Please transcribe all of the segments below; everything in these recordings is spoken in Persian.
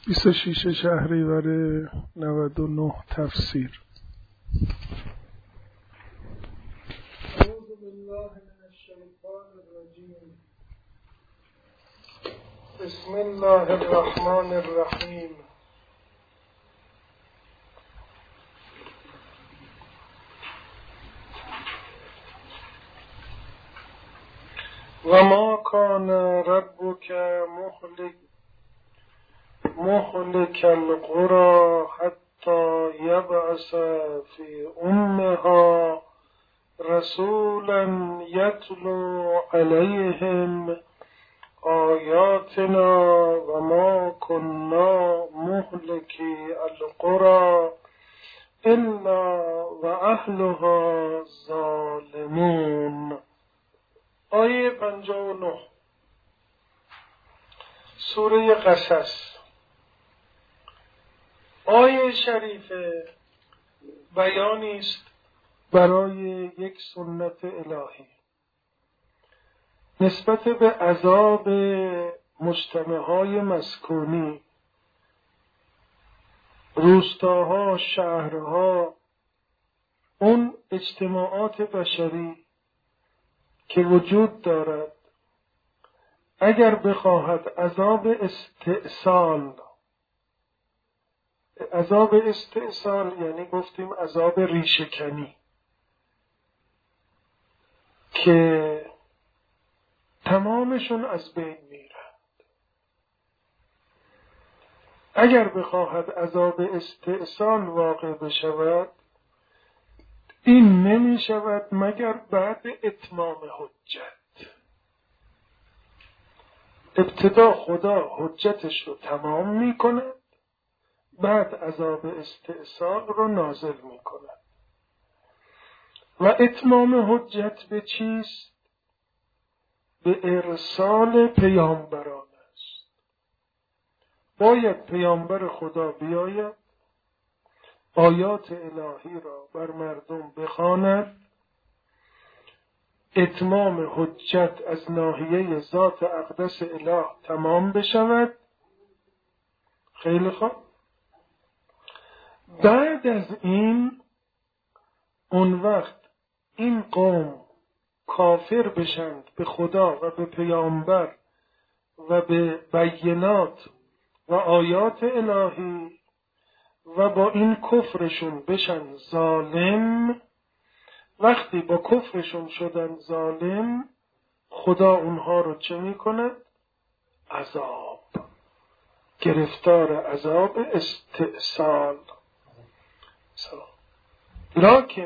26 شهریور 99 تفسیر. اعوذ بالله من الشیطان الرجیم. بسم الله الرحمن الرحیم. و ما کان ربک مهلك القرى حتى يبعث في أمها رسولا يتلو عليهم آياتنا وما كنا مهلكي القرى إلا وأهلها ظالمون. آیه 59 سوره قصص. آیه شریفه بیانی است برای یک سنت الهی نسبت به عذاب مجتمع‌های مسکونی، روستاها، شهرها، اون اجتماعات بشری که وجود دارد. اگر بخواهد عذاب استئصال یعنی گفتیم عذاب ریشه‌کنی که تمامشون از بین میرند. اگر بخواهد عذاب استئصال واقع بشود، این نمی شود مگر بعد اتمام حجت. ابتدا خدا حجتش رو تمام می کند، بعد عذاب استئصال رو نازل می کند. و اتمام حجت به چیست؟ به ارسال پیامبران است. باید پیامبر خدا بیاید، آیات الهی را بر مردم بخواند، اتمام حجت از ناحیه ذات اقدس اله تمام بشود. خیلی خوب. بعد از این اون وقت این قوم کافر بشند به خدا و به پیامبر و به بینات و آیات الهی و با این کفرشون بشن ظالم. وقتی با کفرشون شدن ظالم، خدا اونها رو چه میکند؟ عذاب، گرفتار عذاب استئصال. لکن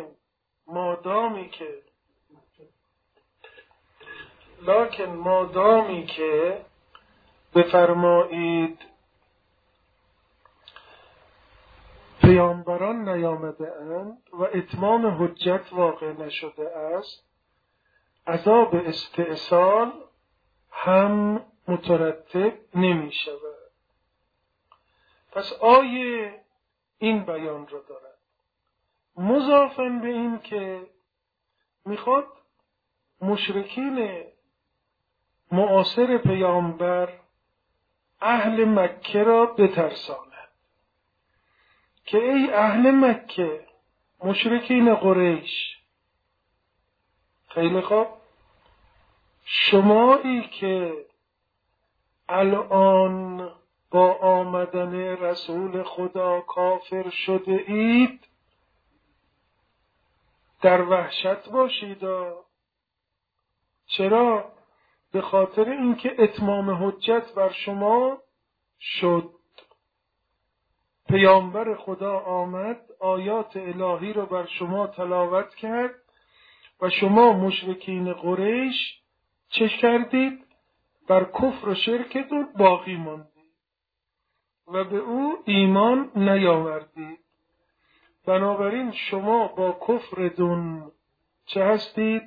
مادامی که بفرمایید پیامبران نیامده اند و اتمام حجت واقع نشده است، عذاب استئصال هم مترتب نمی شود. پس آیه این بیان رو دارد، مضافاً به این که میخواد مشرکین معاصر پیامبر اهل مکه را بترساند که ای اهل مکه، مشرکین قریش، خیلی خوب، شمایی که الان با آمدن رسول خدا کافر شده اید، در وحشت باشید. چرا؟ به خاطر اینکه اتمام حجت بر شما شد. پیامبر خدا آمد، آیات الهی رو بر شما تلاوت کرد و شما مشرکین قریش چه کردید؟ بر کفر و شرکتون باقی ماندید و به او ایمان نیاوردید. بنابراین شما با کفرتون چه هستید؟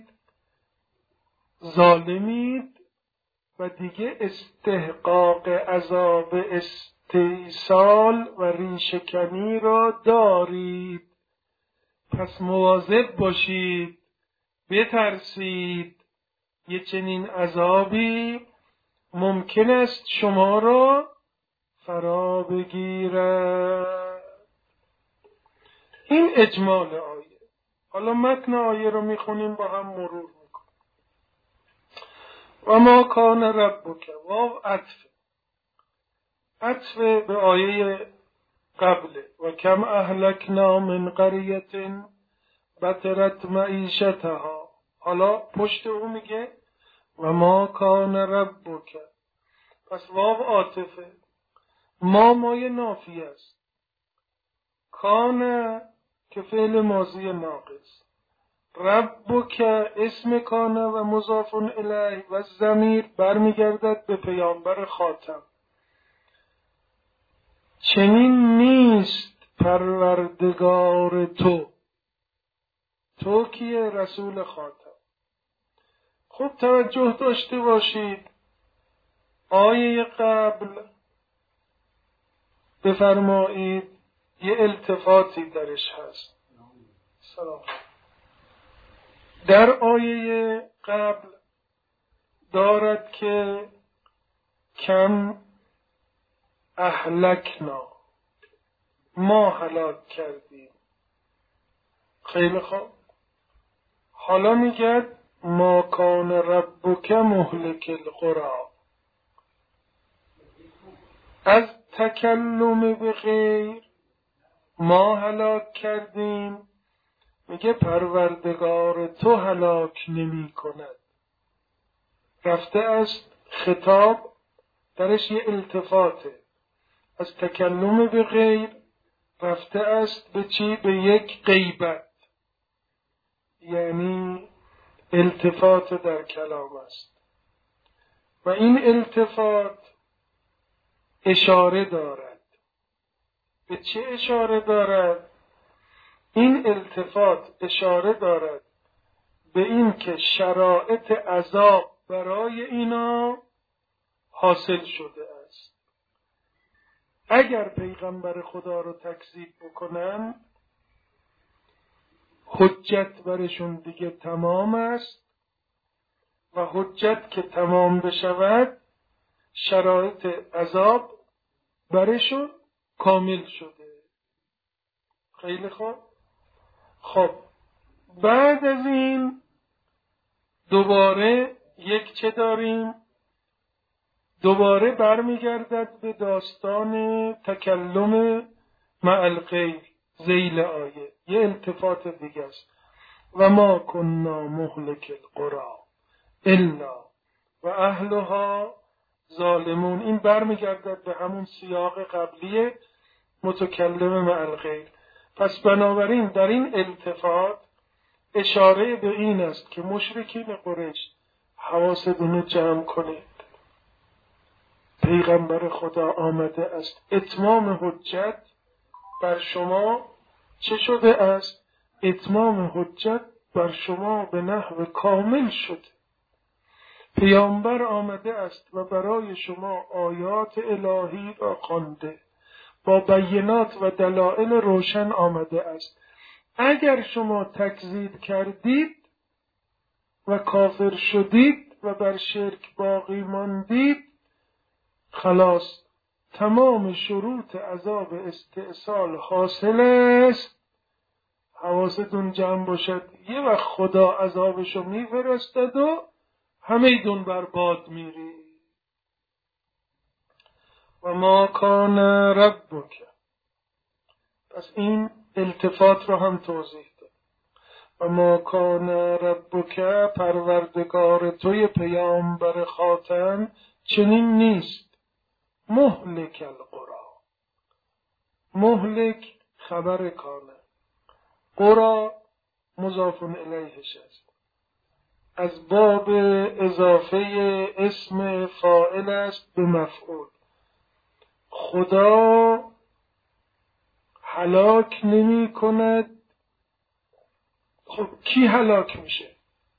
ظالمید و دیگه استحقاق عذاب استئصال و ریشه‌کنی را دارید. پس مواظب باشید، بترسید. یه چنین عذابی ممکن است شما را فرا بگیرد. این اجمال آیه. حالا متن آیه رو میخونیم با هم مرور میکنیم. و ما کان ربک، واو عطف به آیه قبله. و کم اهلکنا من قریة بطرت معیشتها. حالا پشت او میگه و ما کان ربک. پس واو عاطفه، مایه نافی است، کان که فعل ماضی ناقص، ربک اسم کان و مضاف الیه و ضمیر برمیگردد به پیامبر خاتم. چنین نیست پروردگار تو کیه؟ رسول خاتم. خوب توجه داشته باشید، آیه قبل بفرمایید یه التفاتی درش هست. سلام. در آیه قبل دارد که کم اهلکنا، ما هلاک کردیم. خیلی خوب. حالا میگه ما کان ربک مهلک القری. از تکلم به غیر ما هلاک کردیم، میگه پروردگار تو هلاک نمی کند. رفته است خطاب درش یه التفاته، از تکلم به غیر رفته است به چی؟ به یک غیبت، یعنی التفات در کلام است. و این التفات اشاره دارد. به چه اشاره دارد؟ این التفات اشاره دارد به این که شرایط عذاب برای اینا حاصل شده است. اگر پیغمبر خدا رو تکذیب بکنن، حجت برشون دیگه تمام است و حجت که تمام بشود شرایط عذاب برشون کامل شده. خیلی خوب. خب بعد از این دوباره یک چه داریم؟ دوباره برمیگردد به داستان تکلم مع الغیر ذیل آیه، یه التفات دیگه است. و ما کنا مهلک القری الا و اهلها ظالمون. این برمیگردد به همون سیاق قبلی متکلم مع الغیر. پس بنابراین در این التفات اشاره به این است که مشرکین قریش حواستون رو جمع کنید. پیغمبر خدا آمده است، اتمام حجت بر شما چه شده است؟ اتمام حجت بر شما به نحو کامل شده. پیامبر آمده است و برای شما آیات الهی را خوانده، با بینات و دلائل روشن آمده است. اگر شما تکذیب کردید و کافر شدید و بر شرک باقی ماندید، خلاص تمام شروط عذاب استئصال حاصل است. حواستون جمع باشد، یه وقت خدا عذابشو میفرستد و همه دون برباد میری. و ما کان ربک. پس این التفات رو هم توضیح داد. و ما کان ربک، پروردگار توی پیامبر خاتم چنین نیست مهلک القری. مهلک خبر کانه، قری مضاف الیهش است، از باب اضافه اسم فاعل است به مفعول. خدا هلاک نمی کند. خب کی هلاک میشه؟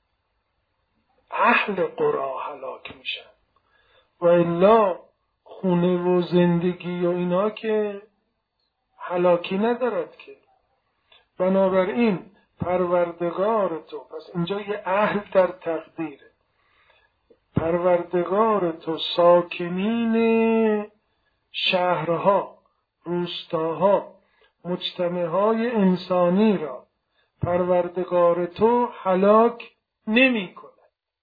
اهل قری هلاک میشن، و الا خونه و زندگی و اینا که هلاکی ندارد که. بنابراین پروردگار تو، پس اینجا یه اهل در تقدیره، پروردگار تو ساکنین شهرها، روستاها، مجتمعهای انسانی را پروردگار تو هلاک نمی کند.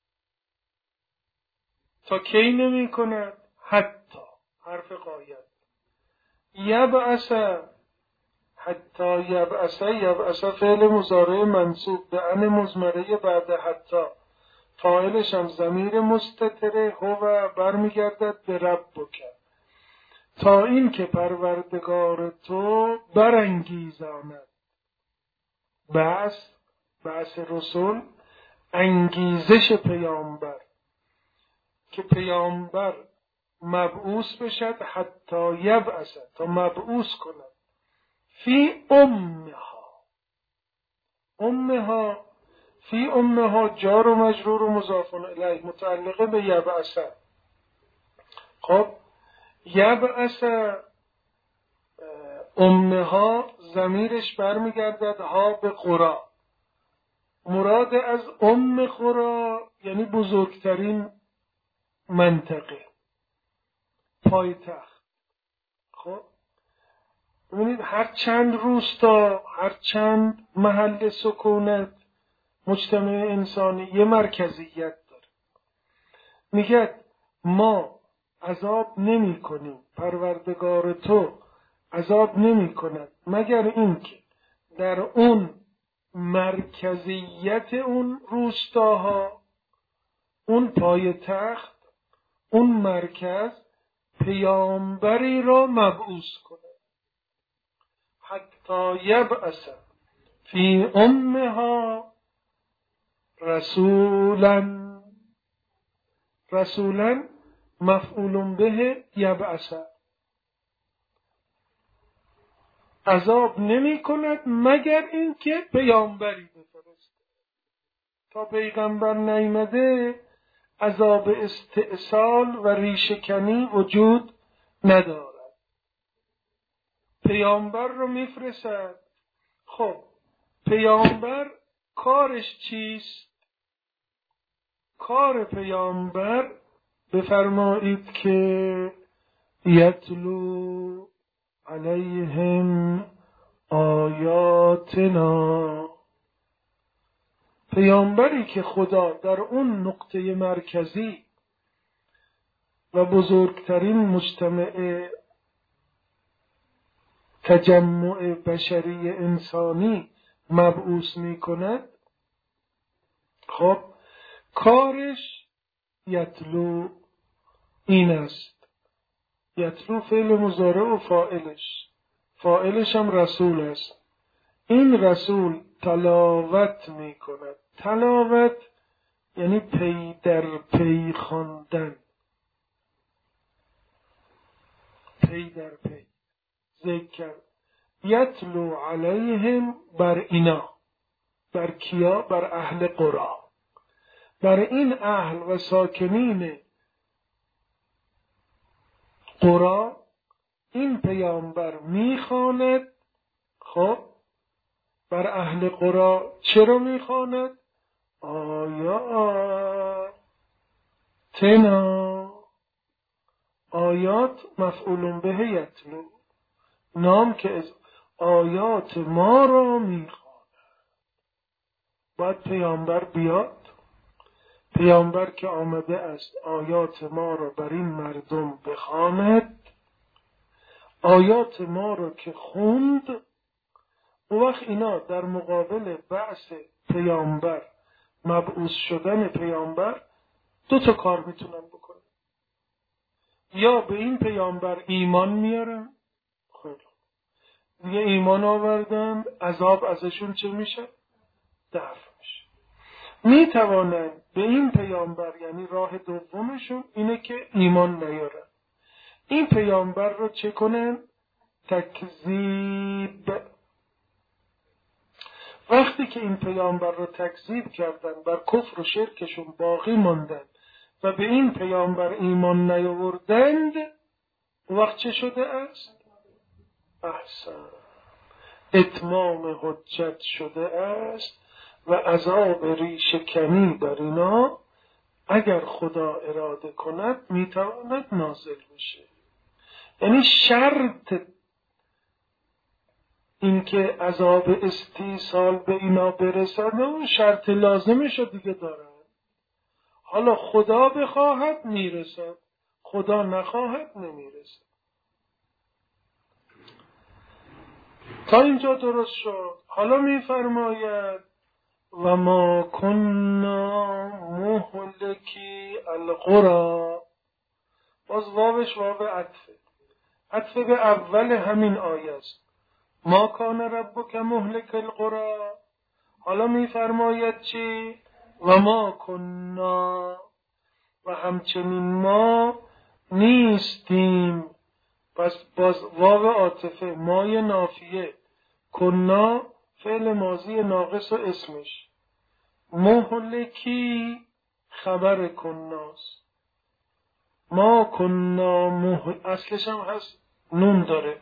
تا کی نمی کند؟ حتی حرف غایت. یبعث، حتی یبعث فعل مضارع منصوب به ان مضمره بعد حتی، فاعلش هم ضمیر مستتره هو برمیگردد به ربک، تا این که پروردگار تو برانگیزاند. بعث رسول، انگیزش پیامبر، که پیامبر مبعوث بشد، حتی یبعث، تا مبعوث کند، فی امها جار و مجرور و مضاف الیه متعلقه به یبعث. خب یبعث امها ضمیرش برمیگردد ها به قرا. مراد از قرا یعنی بزرگترین منطقه، پایتخت. خب ببینید هر چند روستا، هر چند محل سکونت مجتمع انسانی یه مرکزیت داره. میگه ما عذاب نمی کنیم، پروردگار تو عذاب نمی کند مگر اینکه در اون مرکزیت اون روستاها، اون پایتخت، اون مرکز پیامبری را مبعوث کند. حتی یبعث فی امها رسولا مفعول به یبعث. عذاب نمی کند مگر اینکه پیامبری بفرسته. تا پیغمبر نیامده عذاب استئصال و ریشه‌کنی وجود ندارد. پیامبر رو میفرستد. خب پیامبر کارش چیست؟ کار پیامبر بفرمایید که یتلو علیهم آیاتنا. پیامبری که خدا در اون نقطه مرکزی و بزرگترین مجتمع تجمع بشری انسانی مبعوث می کند، خب کارش یتلو این است. یتلو فعل مضارع و فاعلش هم رسول است. این رسول تلاوت می کند. تلاوت یعنی پی در پی خواندن، پی در پی ذکر. یتلو علیهم بر اینا، بر کیا؟ بر اهل قرا، بر این اهل و ساکنین قرا این پیامبر میخواند. خب بر اهل قرا چرا میخواند؟ آیات مفعول به یتلو، نام که از آیات ما را میخواند. باید پیامبر بیاد. پیامبر که آمده است آیات ما را بر این مردم بخواند، آیات ما را که خوند، اون وقت اینا در مقابل بعث پیامبر، مبعوث شدن پیامبر، دو تا کار میتونن بکنن. یا به این پیامبر ایمان میارن، خیلی دیگه ایمان آوردن، عذاب ازشون چه میشه؟ دفع میشه. میتوانن به این پیامبر، یعنی راه دومشون اینه که ایمان نیارن، این پیامبر رو چه کنن؟ تکذیب. وقتی که این پیامبر رو تکذیب کردن، بر کفر و شرکشون باقی ماندن و به این پیامبر ایمان نیاوردند، وقت چه شده است؟ احسن، اتمام حجت شده است و عذاب ریشه‌کنی بر اینا اگر خدا اراده کند میتواند نازل بشه. یعنی شرط اینکه عذاب استیصال به اینا برسد اون شرط لازمش رو دیگه دارن. حالا خدا بخواهد میرسد، خدا نخواهد نمیرسد. تا اینجا درست شد. حالا میفرماید و ما کنا مهلکی القرى. باز واوش واو عطف به اول همین آیه است. ما کان ربک مهلک القرى. حالا میفرماید چی؟ و ما کنا، و همچنین ما نیستیم. پس باز واو عاطفه، مای نافیه، کنا فعل ماضی ناقص و اسمش، مهلکی خبر کناست. ما کنا اصلش هم هست نون داره،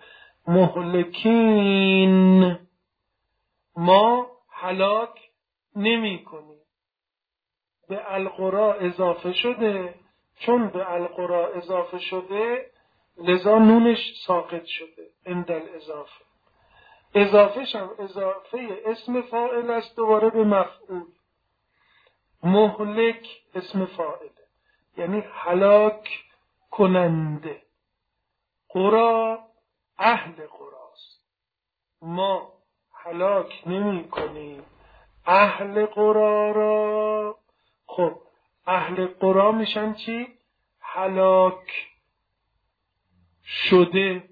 مهلکین، ما هلاک نمی کنیم. به القرا اضافه شده، چون به القرا اضافه شده لذا نونش ساقط شده عند الاضافه. اضافهش هم اضافه اسم فاعل است دوباره به مفعول. مهلک اسم فاعله یعنی هلاک کننده. قرا اهل قراست. ما هلاک نمی کنیم اهل قرا را. خب اهل قرا میشن چی؟ هلاک شده.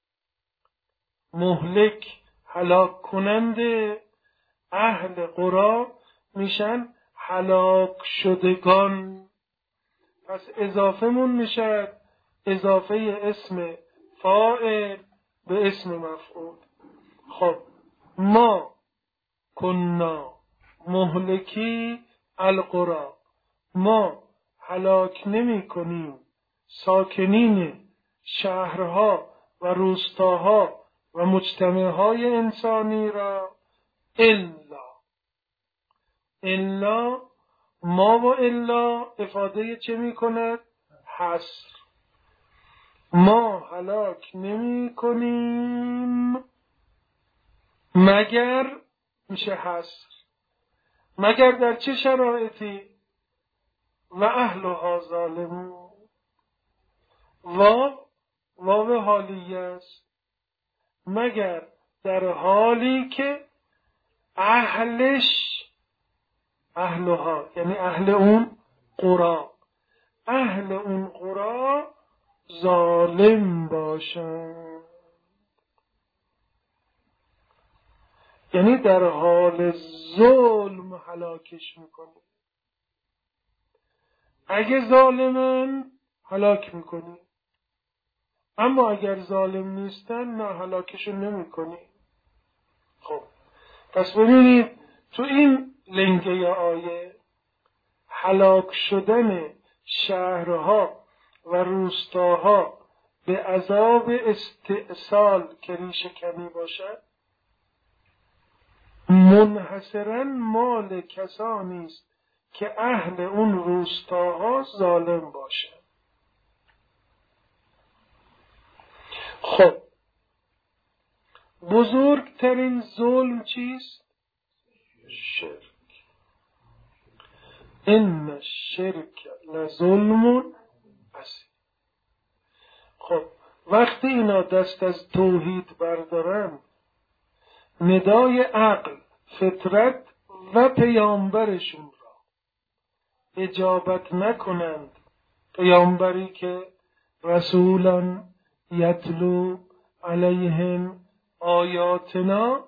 مهلک هلاک کننده، اهل قرا میشن هلاک شدگان. پس اضافه مون میشه اضافه اسم فاعل به اسم مفعول. خب ما کنا مهلکی القرا، ما هلاک نمی کنیم ساکنین شهرها و روستاها و مجتمعهای انسانی را الا ما و الا افاده چه می کند؟ حصر. ما هلاک نمی کنیم مگر، میشه حصر، مگر در چه شرایطی؟ و اهلها ظالمون. واو حالیه است، مگر در حالی که اهلها یعنی اهل اون قرا، اهل اون قرا ظالم باشن. یعنی در حال ظلم هلاکش میکنه. اگه ظالمن هلاک میکنی، اما اگر ظالم نیستن نه هلاکشون نمیکنی. خب پس ببینید تو این لنگه آیه هلاک شدن شهرها و روستاها به عذاب استئصال که ریشه کمی باشد منحصراً مال کسانی است که اهل اون روستاها ظالم باشد. خب بزرگترین ظلم چیست؟ شرک. ان الشرک لظلم عظیم. خب وقتی اینا دست از توحید بردارن، ندای عقل، فطرت و پیامبرشون را اجابت نکنند، پیامبری که رسولا یتلو علیهم آیاتنا،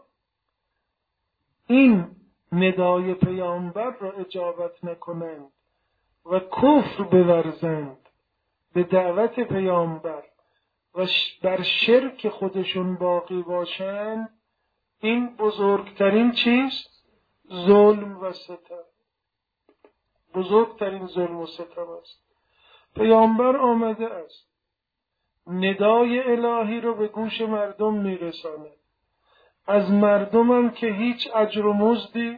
این ندای پیامبر را اجابت نکنند و کفر بورزند به دعوت پیامبر و بر شرک خودشون باقی باشند، این بزرگترین چیست؟ ظلم و ستم. بزرگترین ظلم و ستم است. پیامبر آمده است ندای الهی رو به گوش مردم میرساند، از مردمم که هیچ اجر و مزدی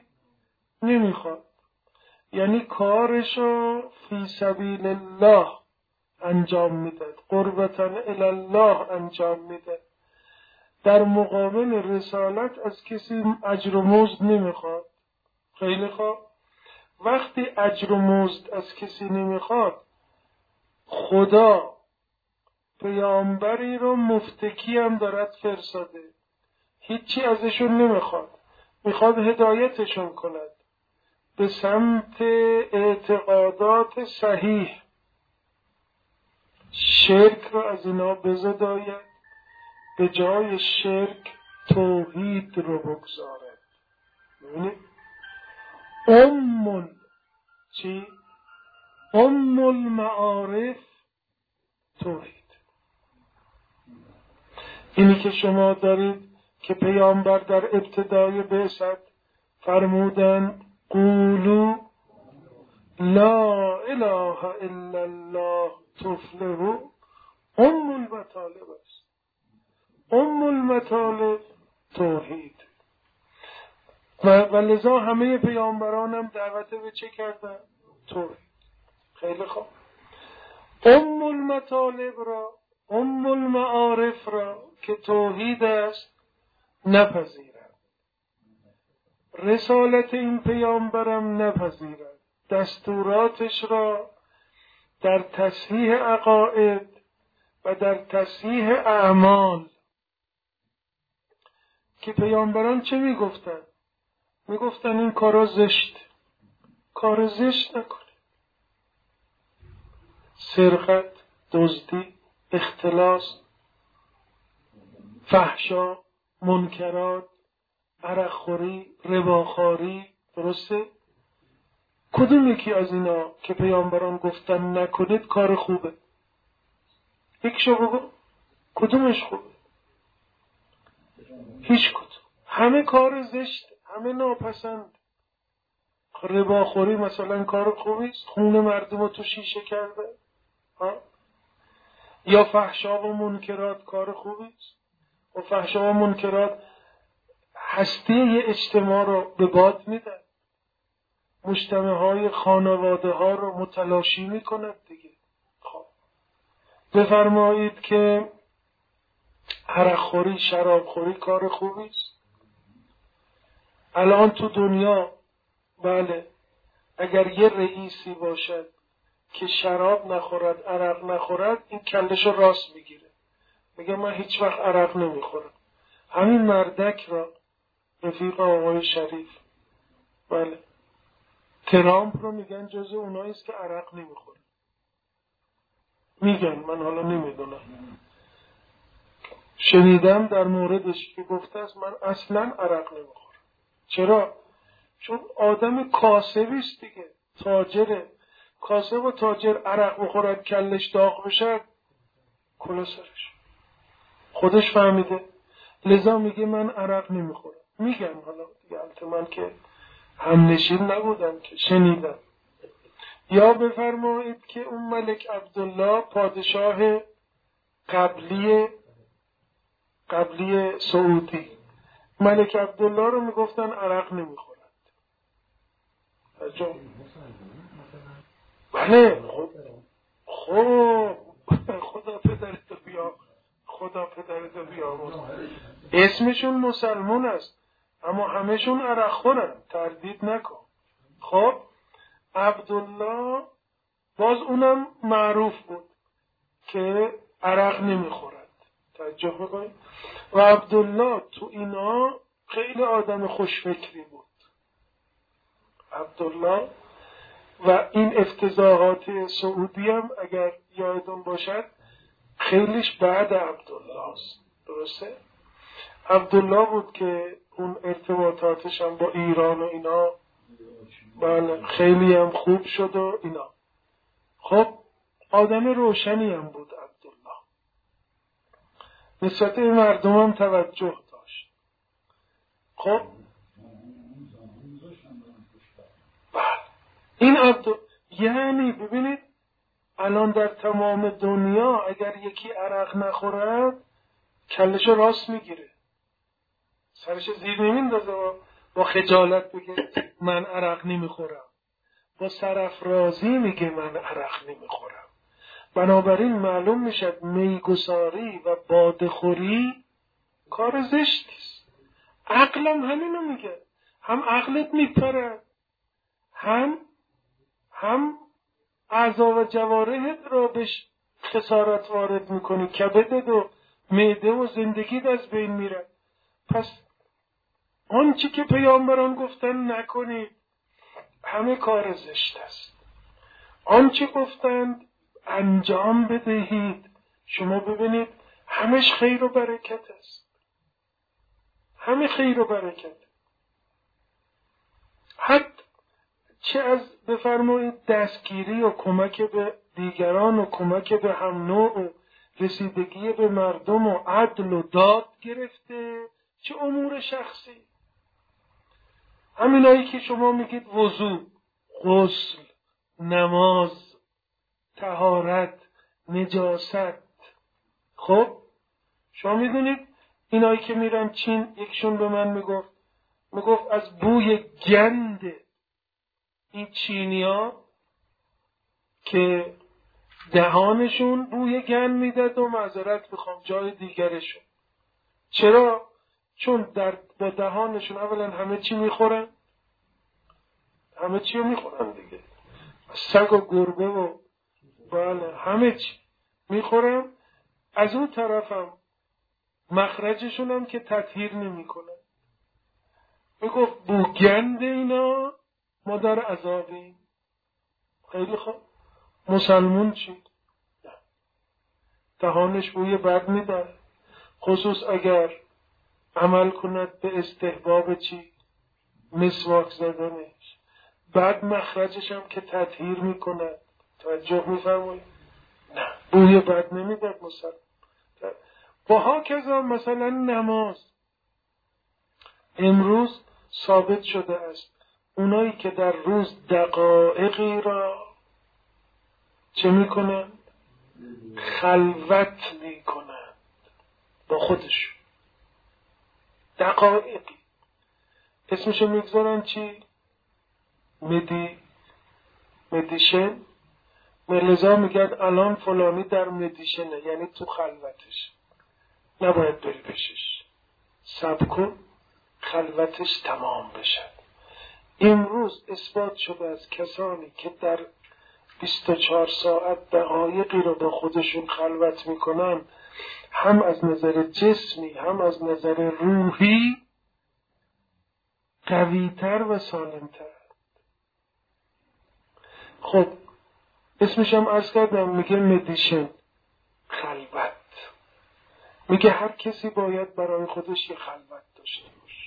نمیخواد، یعنی کارشو فی سبیل الله انجام میداد، قربتاً الله انجام میداد. در مقابل رسالت از کسی اجر و مزد نمیخواد. خیلی خوب، وقتی اجر و مزد از کسی نمیخواد، خدا پیامبری رو مفتکی هم دارد فرستاده، هیچی ازشون نمیخواد، میخواد هدایتشون کند به سمت اعتقادات صحیح، شرک رو از اینا بزداید، به جای شرک توحید رو بگذارد. ببینید ام المعارف توحید. اینی که شما دارید که پیامبر در ابتدای بعثت فرمودن قولوا لا اله الا الله تفلحوا، ام المطالب است. ام المطالب توحید. و لذا همه پیامبران هم دعوت به چه کردن؟ توحید. خیلی خوب، ام المطالب را، ام المعارف را که توحید است نپذیرند، رسالت این پیامبرم نپذیرند، دستوراتش را در تصحیح عقاید و در تصحیح اعمال. که پیامبران چه میگفتن؟ میگفتن این کارا زشت، کار زشت نکنی، سرقت، دزدی، اختلاس، فحشا، منکرات، عرقخوری، رباخواری. درسته؟ کدوم یکی از اینا که پیامبران گفتن نکنید کار خوبه؟ یکشو بگو، کدومش خوبه؟ هیچ کدوم. همه کار زشت، همه ناپسند. رباخوری مثلا کار خوبیست؟ خون مردم رو تو شیشه کرده. یا فحشا و منکرات کار خوبیست؟ و فحشا و منکرات هستی اجتماع رو به باد میدن، مجتمع های خانواده ها رو متلاشی میکند دیگه. خب بفرمایید که عرقخوری، شرابخوری کار خوبیست؟ الان تو دنیا بله، اگر یه رئیسی باشد که شراب نخورد، عرق نخورد، این کلشو راست میگیره، میگه من هیچ وقت عرق نمیخورم. همین مردک را، رفیق آقای شریف، بله، ترامپ رو میگن جز اوناییست که عرق نمیخوره. میگن، من حالا نمیدونم، شنیدم در موردش که گفته است من اصلا عرق نمیخورم. چرا؟ چون آدم کاسبیست دیگه، تاجره. کاسب و تاجر عرق بخورد کلش داغ بشه، کلا سرش. خودش فهمیده، لذا میگه من عرق نمیخورم. میگن حالا دیگه، البته من که همنشین نبودم که شنیدم. یا بفرمایید که اون ملک عبدالله پادشاه قبلی سعودی، ملک عبدالله رو میگفتن عرق نمیخورد. بله، خب خدا پدرتو بیا، خدا پدرتو بیا. اسمشون مسلمون است اما همشون عرق خورن، تردید نکن. خب عبدالله باز اونم معروف بود که عرق نمیخورد. توجه بکنید. و عبدالله تو اینا خیلی آدم خوشفکری بود عبدالله. و این افتضاحات سعودی هم اگر یادتون باشد خیلیش بعد عبدالله است. درسته؟ عبدالله بود که اون ارتباطاتش هم با ایران و اینا بله خیلی هم خوب شد و اینا. خب آدم روشنی هم بود عبدالله، نسبت به مردم هم توجه داشت. خب بله این یعنی ببینید الان در تمام دنیا اگر یکی عرق نخورد کلشو راست میگیره، سرش زیر نمیندازه، با خجالت بگه من عرق نمیخورم، با سرافرازی میگه من عرق نمیخورم. بنابراین معلوم میشد میگساری و باده‌خوری کار زشتی است. عقلم همینو میگه، هم عقلت میپره، هم اعضا و جوارحت را بهش خسارت وارد میکنی، کبدت و معده و زندگیت از بین میره. پس آنچه که پیامبران گفتن نکنید همه کار زشت است. آنچه گفتند انجام بدهید شما ببینید همش خیر و برکت است. همه خیر و برکت. حتی چه از بفرمایید دستگیری و کمک به دیگران و کمک به هم نوع و رسیدگی به مردم و عدل و داد گرفته، چه امور شخصی. همینایی که شما میگید وضو، غسل، نماز، طهارت، نجاست. خب شما میدونید اینایی که میرن چین، یکشون به من میگفت از بوی گند این چینیا که دهانشون بوی گند میداد و معذرت بخوام جای دیگرشون. چرا؟ چون با دهانشون اولا همه چی میخورن، همه چی رو میخورن دیگه، سگ و گربه و بله همه چی میخورن. از اون طرفم مخرجشون هم که تطهیر نمی کنن. میگفت بوگند اینا ما در عذابیم. خیلی خوب، مسلمون چی؟ دهانش بوی بد میدن، خصوص اگر عمل کند به استحباب چی؟ مسواک زدنش. بعد مخرجش هم که تطهیر میکند. توجه میفرمایید؟ نه بوی بد نمیداد مسلمان. و هاکذا مثلا نماز امروز ثابت شده است اونایی که در روز دقایقی را چه میکنند؟ خلوت میکنند با خودشون. دقایقی اسمشو میگذارن چی؟ مدیشن. لذا میگن الان فلانی در مدیشنه، یعنی تو خلوتش، نباید بری پیشش، صبر کن خلوتش تمام بشه. امروز اثبات شده از کسانی که در 24 ساعت دقایقی رو با خودشون خلوت میکنن، هم از نظر جسمی هم از نظر روحی قویتر و سالمتر. خب اسمش هم عرض کردم، میگه مدیشن، خلوت. میگه هر کسی باید برای خودش یه خلوت داشته باشه.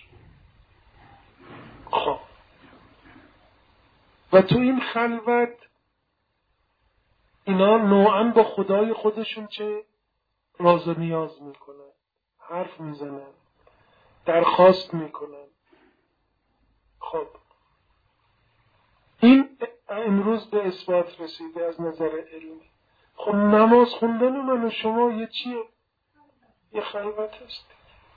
خب و تو این خلوت اینا نوعاً با خدای خودشون چه راز و نیاز میکنن، حرف میزنن، درخواست میکنن. خب این امروز به اثبات رسیده از نظر علمی. خب نماز خوندن من و شما یه چیه؟ یه خلوت است.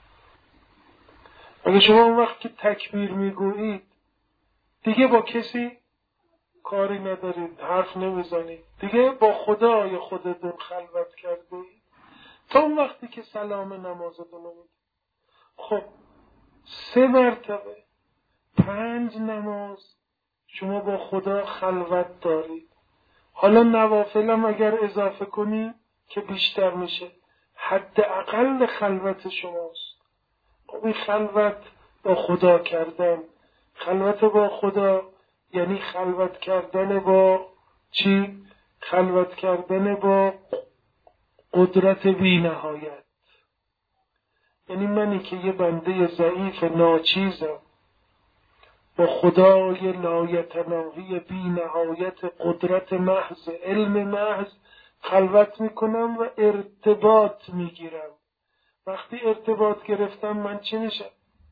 اگه شما اون وقت که تکبیر میگویید دیگه با کسی کاری ندارید، حرف نمیزنید، دیگه با خدای خودتون خلوت کرده اید تا اون وقتی که سلام نمازتون رو میدید. خب 3 مرتبه 5 نماز شما با خدا خلوت دارید. حالا نوافلم اگر اضافه کنی که بیشتر میشه، حداقل خلوت شماست. خب این خلوت با خدا کردن، خلوت با خدا یعنی خلوت کردن با چی؟ خلوت کردن با قدرت بی نهایت. یعنی منی که یه بنده ضعیف ناچیزم با خدای لایتناهی بی نهایت قدرت محض، علم محض خلوت میکنم و ارتباط میگیرم. وقتی ارتباط گرفتم من چی میشم؟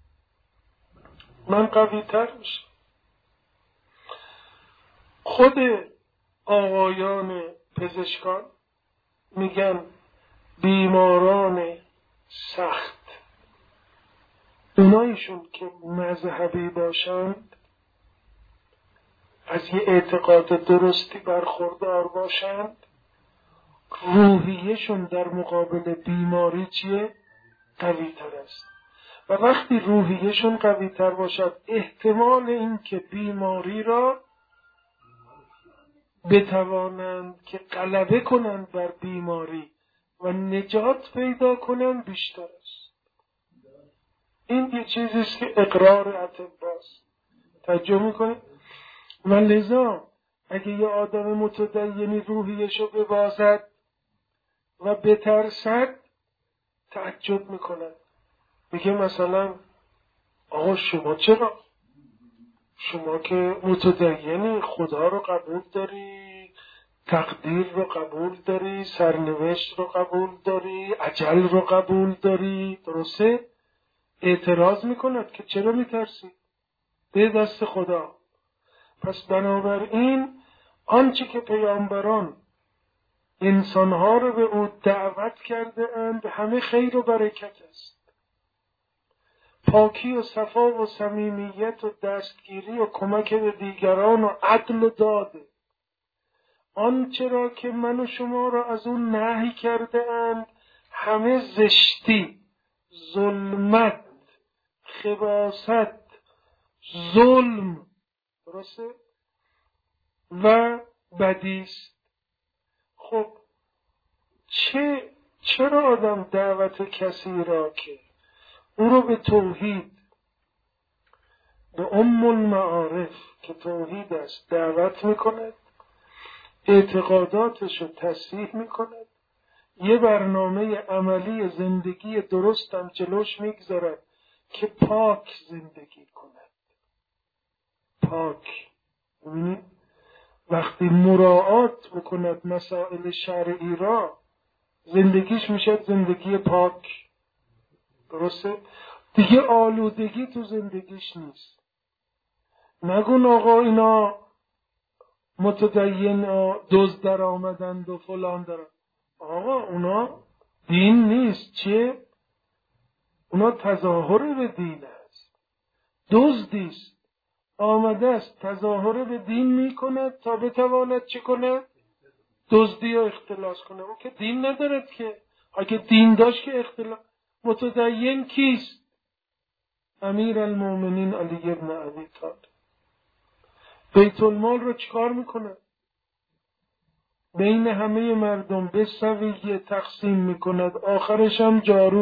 من قوی تر میشم. خود آقایان پزشکان میگن بیماران سخت، اونایشون که مذهبی باشند، از یه اعتقاد درستی برخوردار باشند، روحیهشون در مقابل بیماری چیه؟ قوی تر است. و وقتی روحیهشون قوی تر باشد احتمال این که بیماری را بتوانند که غلبه کنند بر بیماری و نجات پیدا کنند بیشتر است. این یه چیزیست که اقرار اطباست. توجه میکنید؟ و لذا اگه یه آدم متدینی روحیشو ببازد و بترسد تعجب میکنند. میگه مثلا آقا شما چرا؟ شما که متدینی، خدا رو قبول داری، تقدیر رو قبول داری، سرنوشت رو قبول داری، اجل رو قبول داری، درسته؟ اعتراض میکند که چرا میترسی؟ به دست خدا. پس بنابراین آنچه که پیامبران انسانها رو به او دعوت کرده اند همه خیر و برکت است. پاکی و صفا و صمیمیت و دستگیری و کمک به دیگران و عدل و داده. آنچه را که من و شما را از اون نهی کرده اند همه زشتی، ظلمت، خباثت، ظلم، درسته؟ و بدیست. خب چرا آدم دعوت کسی را که او رو به توحید، به ام المعارف که توحید است دعوت میکند، اعتقاداتش رو تصحیح میکند، یه برنامه عملی زندگی درستم جلوش میگذارد که پاک زندگی کند. پاک. ببینید وقتی مراعات بکند مسائل شرعی را زندگیش میشه زندگی پاک. درسته؟ دیگه آلودگی تو زندگیش نیست. نگون آقا اینا متدین دزد در آمدند و فلان دارن. آقا اونا دین نیست. چیه؟ اونا تظاهر به دین است. دزدیست. آمده است تظاهر به دین میکند تا بتواند چه کنه؟ دزدی و اختلاس کنه. اون که دین ندارد که. اگه دین داشت که اختلاس. متدین کیست؟ امیر المومنین علی ابن ابی طالب. بیت المال رو چکار میکنه؟ بین همه مردم به سویه تقسیم میکند. آخرش هم جارو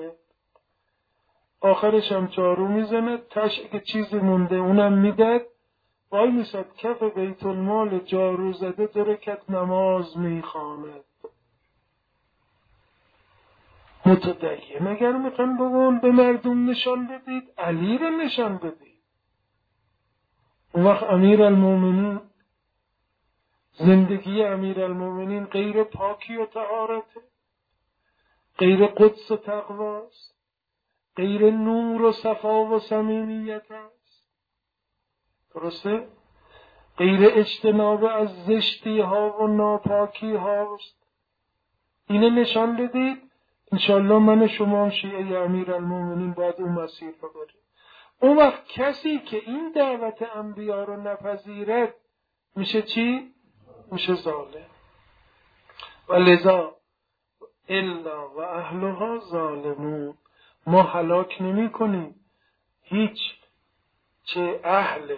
میزنه. تاش که چیزی مونده اونم میدد. وای میسد کف بیت المال جارو زده 2 رکعت نماز میخواند. متدین اگر میخوان بگون به مردم نشان بدید، علی رو نشان بدید. اون وقت امیر المومنین، زندگی امیر المومنین غیر پاکی و طهارته، غیر قدس و تقواست، غیر نور و صفا و صمیمیت است. درسته؟ غیر اجتناب از زشتی ها و ناپاکی هاست. اینه نشان بدید. انشالله من شما شیعه امیر المومنین باید اون مسیر رو بریم. اون وقت کسی که این دعوت انبیا رو نپذیرد میشه چی؟ میشه ظالم. و لذا الا و اهلها ظالمون. ما هلاک نمی کنیم هیچ چه اهل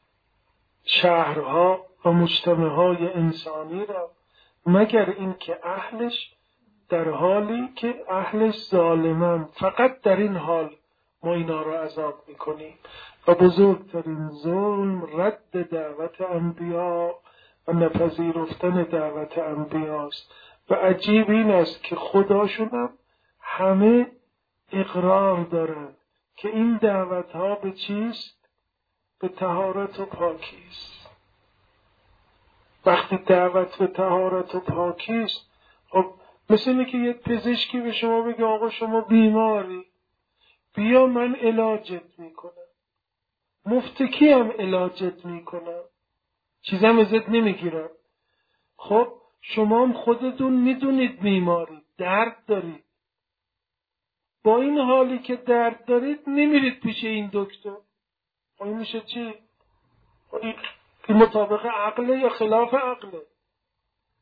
شهرها و مجتمعهای انسانی را مگر اینکه اهلش در حالی که اهلش ظالمن. فقط در این حال ما اینا را عذاب میکنیم. و بزرگترین ظلم رد دعوت انبیا و نپذیرفتن دعوت انبیاست. و عجیب این است که خداشونم همه اقرار دارن که این دعوت ها به چیست؟ به طهارت و پاکی است. وقتی دعوت به طهارت و پاکی است، خب مثل اینه که یه پزشکی به شما بگه آقا شما بیماری، بیا من علاجت میکنم. مفتکی هم علاجت میکنم، چیزم ازت نمیگیرم. خب شما هم خودتون میدونید بیماری، درد دارید. با این حالی که درد دارید نمیرید پیش این دکتر. این میشه چی؟ این مطابق عقله یا خلاف عقله؟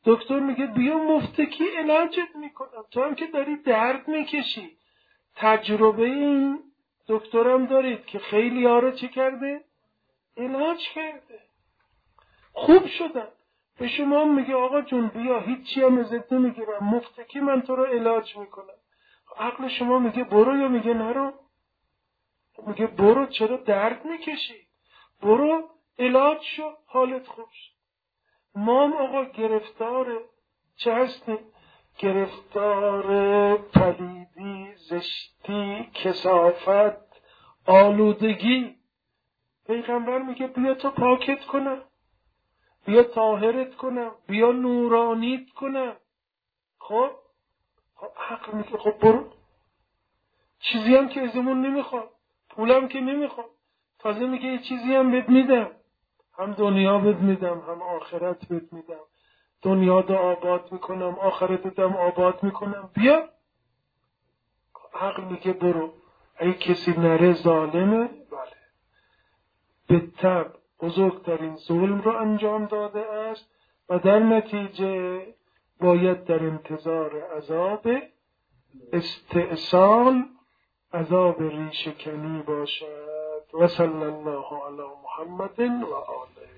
دکتر میگه بیا مفتکی علاجت میکنم، تو هم که داری درد میکشی. تجربه این دکترم دارید که خیلی ها رو چی کرده؟ علاج کرده، خوب شدن. به شما میگه آقا جون بیا، هیچی هم ازت نمیگیرم، مفتکی من تو رو علاج میکنم. عقل شما میگه برو یا میگه نرو؟ میگه برو، چرا درد میکشی؟ برو علاج شو، حالت خوب شد. ما هم آقا گرفتار چه هستیم؟ گرفتار پلیدی، زشتی، کثافت، آلودگی. پیغمبر میگه بیا تو پاکت کنم، بیا طاهرت کنم، بیا نورانیت کنم. خب حق میگه خب برو. چیزی هم که ازمون نمیخواد، پولم که نمیخواد، تازه میگه یه چیزی هم بهت میدم، هم دنیا بهت میدم هم آخرت بهت میدم. دنیا رو آباد میکنم، آخرت هم آباد میکنم، بیا. عقل میگه برو. اگه کسی نره ظالمه، بله، به طبع بزرگترین ظلم رو انجام داده است و در نتیجه باید در انتظار عذاب استئصال، عذاب ریشه‌کنی باشد. و صلی الله علی محمد و آله.